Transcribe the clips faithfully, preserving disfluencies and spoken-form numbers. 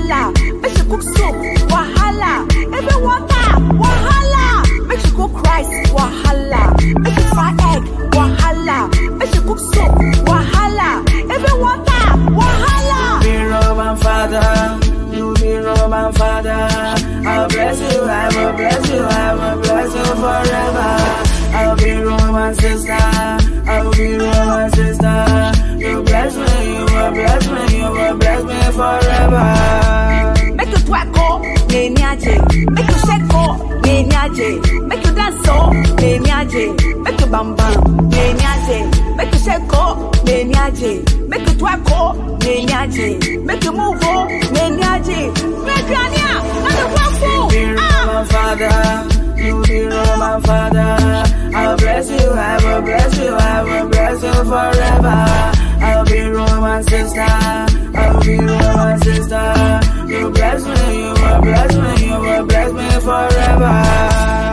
wahala. Make you cook soup, wahala. Every water, wahala. Make you cook rice, wahala. Make you fry egg, wahala. Make you cook soup, wahala. Every water, wahala. Be Roman father, you be Roman father. I'll bless you, I will bless you, I will bless you forever. I'll be Roman sister, I'll be Roman sister. You bless me, you will bless me, you will bless me forever. Make you twerk, me nyaje. Make you shake, me nyaje. Make you dance, me nyaje. Make you bam bam, me nyaje. Make you shake, me nyaje. Make you twerk, me nyaje. Make you move, me nyaje. Make you anya, not the one for. Be Roman father, you be Roman father. I'll bless you, I will bless you, I will bless you forever. I'll be Roman sister, I'll be Roman sister. You bless me, you will bless me, you will bless me forever.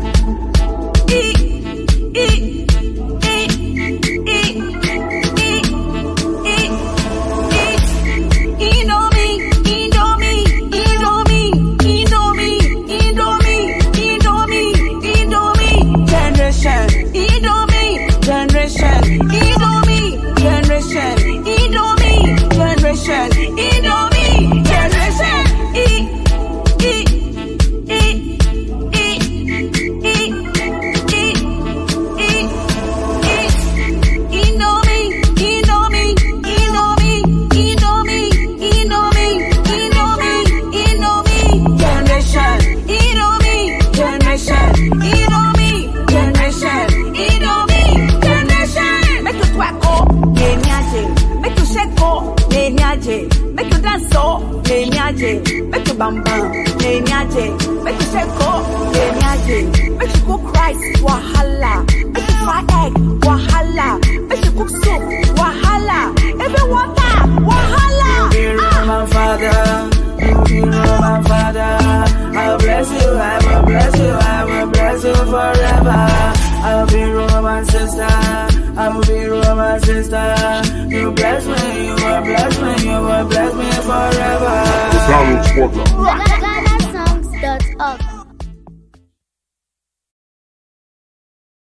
Make you dance, me nyaje. Make you bam bam, me nyaje. Make you shake, me nyaje. Make you cook rice, wahala. Make you fry egg, wahala. Make you cook soup, wahala. Every water, wahala. Be Roman father, you be Roman father. I'll bless you, I will bless you, I will bless you forever. I'll be Roman sister, I will be Roman sister. You bless me, you will bless me, you will bless me forever. The Donald Squadron.